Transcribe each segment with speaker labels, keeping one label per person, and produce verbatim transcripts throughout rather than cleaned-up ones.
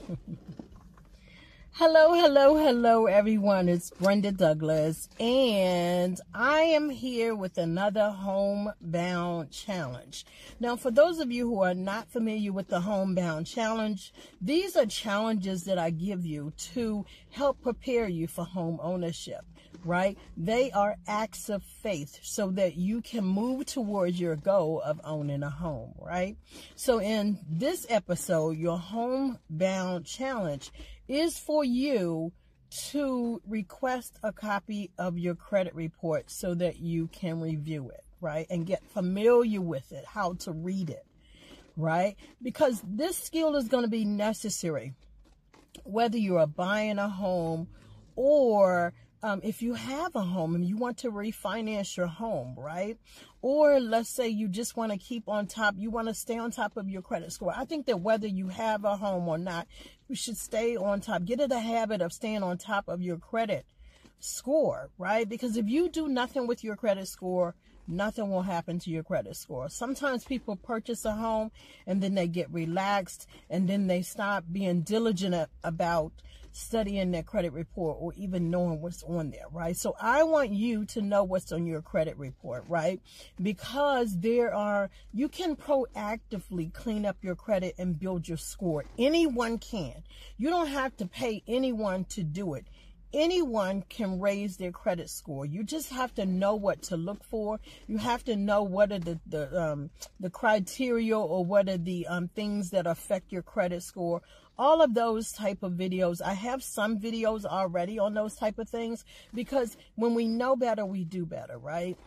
Speaker 1: Hello, hello, hello, everyone. It's Brenda Douglas, and I am here with another homebound challenge. Now, for those of you who are not familiar with the homebound challenge, these are challenges that I give you to help prepare you for home ownership, right? They are acts of faith so that you can move towards your goal of owning a home, right? So in this episode, your homebound challenge is for you to request a copy of your credit report so that you can review it, right? And get familiar with it, how to read it, right? Because this skill is going to be necessary whether you are buying a home or Um, if you have a home and you want to refinance your home, right? Or let's say you just want to keep on top, you want to stay on top of your credit score. I think that whether you have a home or not, you should stay on top. Get in the habit of staying on top of your credit score, right? Because if you do nothing with your credit score, nothing will happen to your credit score. Sometimes people purchase a home and then they get relaxed and then they stop being diligent about studying their credit report or even knowing what's on there, right? So I want you to know what's on your credit report, right? Because there are, you can proactively clean up your credit and build your score. Anyone can. You don't have to pay anyone to do it. Anyone can raise their credit score. You just have to know what to look for. You have to know what are the the um, the criteria or what are the um, things that affect your credit score. All of those type of videos. I have some videos already on those type of things because when we know better, we do better, right?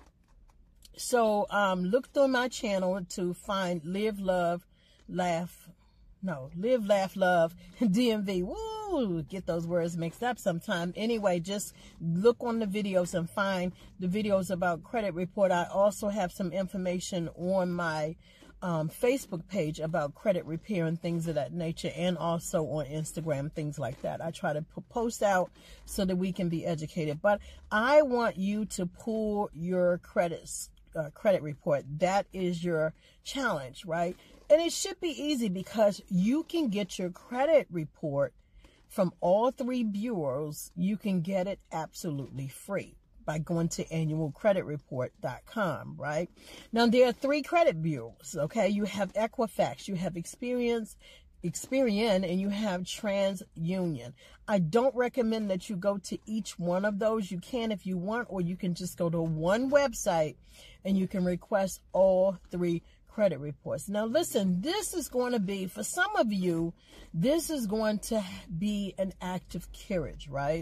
Speaker 1: So um, look through my channel to find Live, Love, Laugh. No, Live, Laugh, Love, D M V. Woo! Get those words mixed up sometime. Anyway, just look on the videos and find the videos about credit report. I also have some information on my um, Facebook page about credit repair and things of that nature, and also on Instagram, things like that. I try to post out so that we can be educated. But I want you to pull your credits, uh, credit report. That is your challenge, right? And it should be easy because you can get your credit report from all three bureaus. You can get it absolutely free by going to annual credit report dot com, right? Now, there are three credit bureaus, okay? You have Equifax, you have Experience, Experian, and you have TransUnion. I don't recommend that you go to each one of those. You can if you want, or you can just go to one website and you can request all three credit reports. Now listen, this is going to be, for some of you, this is going to be an act of courage, right?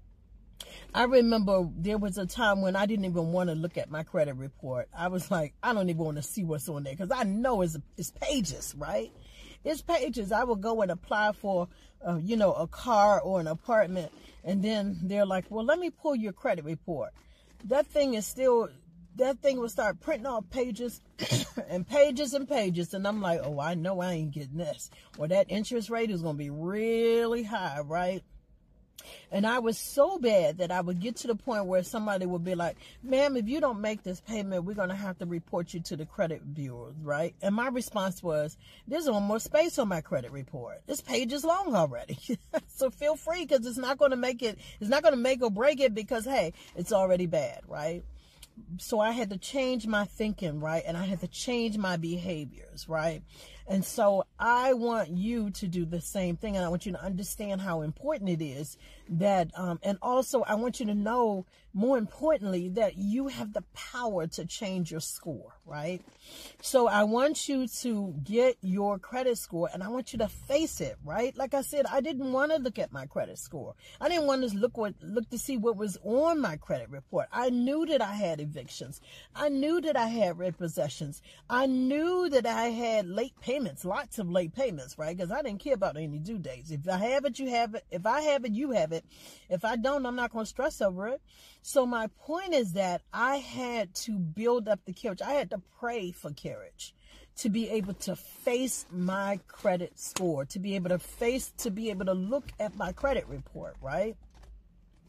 Speaker 1: I remember there was a time when I didn't even want to look at my credit report. I was like, I don't even want to see what's on there because I know it's, it's pages, right? It's pages. I would go and apply for, uh, you know, a car or an apartment, and then they're like, well, let me pull your credit report. That thing is still... That thing would start printing off pages and pages and pages. And I'm like, oh, I know I ain't getting this. Or that interest rate is going to be really high, right? And I was so bad that I would get to the point where somebody would be like, ma'am, if you don't make this payment, we're going to have to report you to the credit bureau, right? And my response was, there's no more space on my credit report. This page is long already. So feel free, because it's not going to make it, it's not going to make or break it because, hey, it's already bad, right? So I had to change my thinking, right? And I had to change my behaviors, right? And so I want you to do the same thing. And I want you to understand how important it is that, um, and also I want you to know, more importantly, that you have the power to change your score, right? So I want you to get your credit score, and I want you to face it, right? Like I said, I didn't want to look at my credit score. I didn't want to look what, look to see what was on my credit report. I knew that I had evictions. I knew that I had repossessions. I knew that I had late payments, lots of late payments, right? Because I didn't care about any due dates. If I have it, you have it. If I have it, you have it. If I don't, I'm not going to stress over it. So my point is that I had to build up the courage. I had to pray for courage to be able to face my credit score, to be able to face, to be able to look at my credit report, right?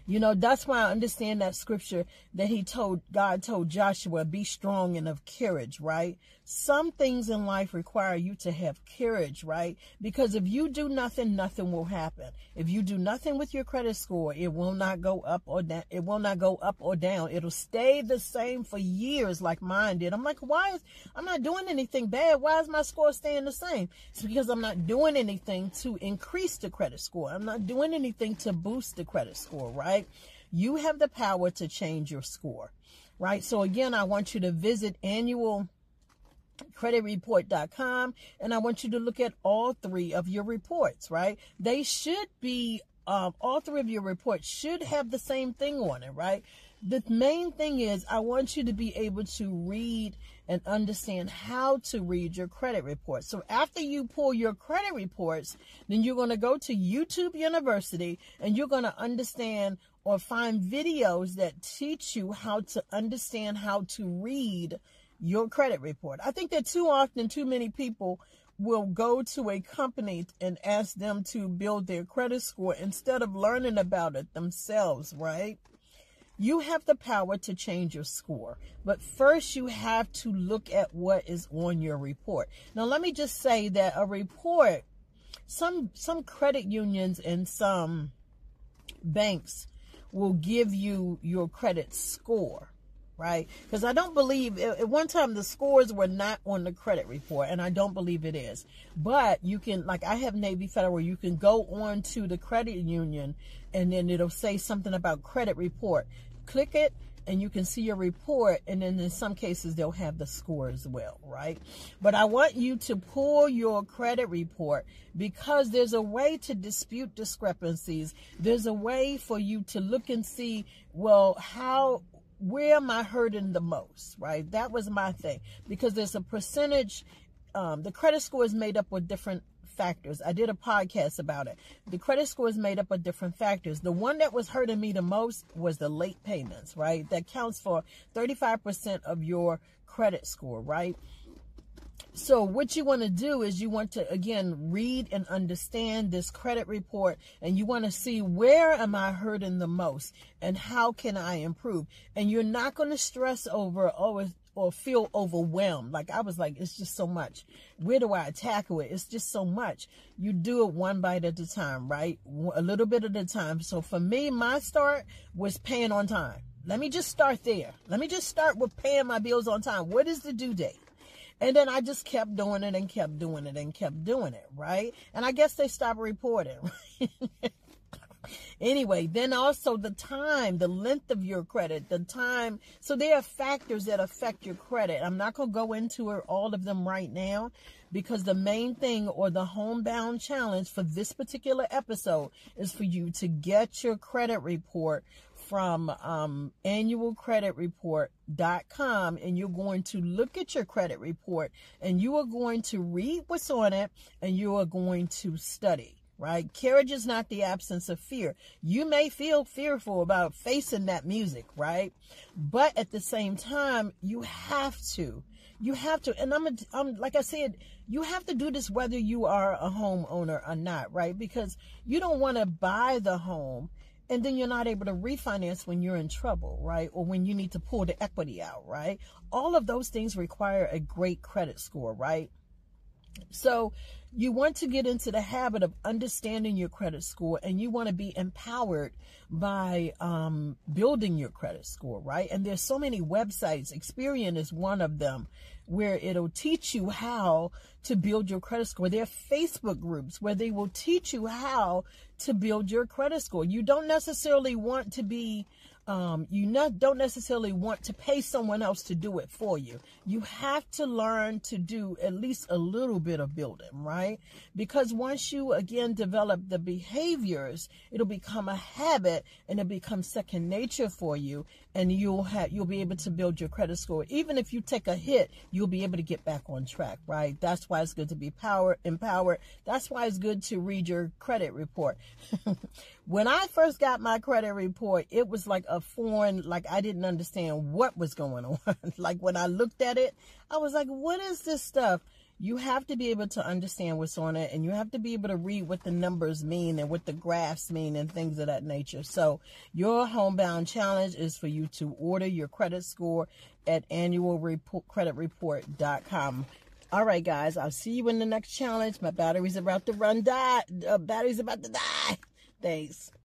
Speaker 1: You know, that's why I understand that scripture that he told, God told Joshua, be strong and of courage, right? Some things in life require you to have courage, right? Because if you do nothing, nothing will happen. If you do nothing with your credit score, it will not go up or down. It will not go up or down. It'll stay the same for years like mine did. I'm like, why is, I'm not doing anything bad. Why is my score staying the same? It's because I'm not doing anything to increase the credit score. I'm not doing anything to boost the credit score, right? You have the power to change your score, right? So again, I want you to visit annual credit report dot com, and I want you to look at all three of your reports, right? They should be, um, all three of your reports should have the same thing on it, right? The main thing is I want you to be able to read and understand how to read your credit report. So after you pull your credit reports, then you're going to go to YouTube University and you're going to understand or find videos that teach you how to understand how to read your credit report. I think that too often, too many people will go to a company and ask them to build their credit score instead of learning about it themselves, right? You have the power to change your score, but first you have to look at what is on your report. Now, let me just say that a report, some, some credit unions and some banks will give you your credit score, right? Because I don't believe, at one time the scores were not on the credit report, and I don't believe it is. But you can, like I have Navy Federal, you can go on to the credit union and then it'll say something about credit report. Click it and you can see your report, and then in some cases they'll have the score as well, right? But I want you to pull your credit report because there's a way to dispute discrepancies. There's a way for you to look and see, well, how, where am I hurting the most, right? That was my thing, because there's a percentage, um, the credit score is made up with different factors. I did a podcast about it. The credit score is made up of different factors. The one that was hurting me the most was the late payments, right? That counts for thirty-five percent of your credit score, right? So what you want to do is you want to, again, read and understand this credit report, and you want to see, where am I hurting the most and how can I improve? And you're not going to stress over, oh, it's, or feel overwhelmed. Like I was like, it's just so much. Where do I tackle it? It's just so much. You do it one bite at a time, right? A little bit at a time. So for me, my start was paying on time. Let me just start there. Let me just start with paying my bills on time. What is the due date? And then I just kept doing it and kept doing it and kept doing it, right? And I guess they stopped reporting, right? Anyway, then also the time, the length of your credit, the time. So there are factors that affect your credit. I'm not going to go into all of them right now, because the main thing, or the homebound challenge for this particular episode, is for you to get your credit report from um, annual credit report dot com, and you're going to look at your credit report and you are going to read what's on it, and you are going to study. Right? Courage is not the absence of fear. You may feel fearful about facing that music, right? But at the same time, you have to. You have to. And I'm, a, I'm like I said, you have to do this whether you are a homeowner or not, right? Because you don't want to buy the home and then you're not able to refinance when you're in trouble, right? Or when you need to pull the equity out, right? All of those things require a great credit score, right? So you want to get into the habit of understanding your credit score, and you want to be empowered by um, building your credit score, right? And there's so many websites. Experian is one of them, where it'll teach you how to build your credit score. There are Facebook groups where they will teach you how to build your credit score. You don't necessarily want to be Um, you not, don't necessarily want to pay someone else to do it for you. You have to learn to do at least a little bit of building, right? Because once you, again, develop the behaviors, it'll become a habit and it'll become second nature for you. And you'll have, you'll be able to build your credit score. Even if you take a hit, you'll be able to get back on track, right? That's why it's good to be power, empowered. That's why it's good to read your credit report. When I first got my credit report, it was like a foreign, like I didn't understand what was going on. Like when I looked at it, I was like, what is this stuff? you have to be able to understand what's on it, and you have to be able to read what the numbers mean and what the graphs mean and things of that nature. So your homebound challenge is for you to order your credit score at annual credit report dot com. All right, guys, I'll see you in the next challenge. My battery's about to run die. Uh, battery's about to die. Thanks.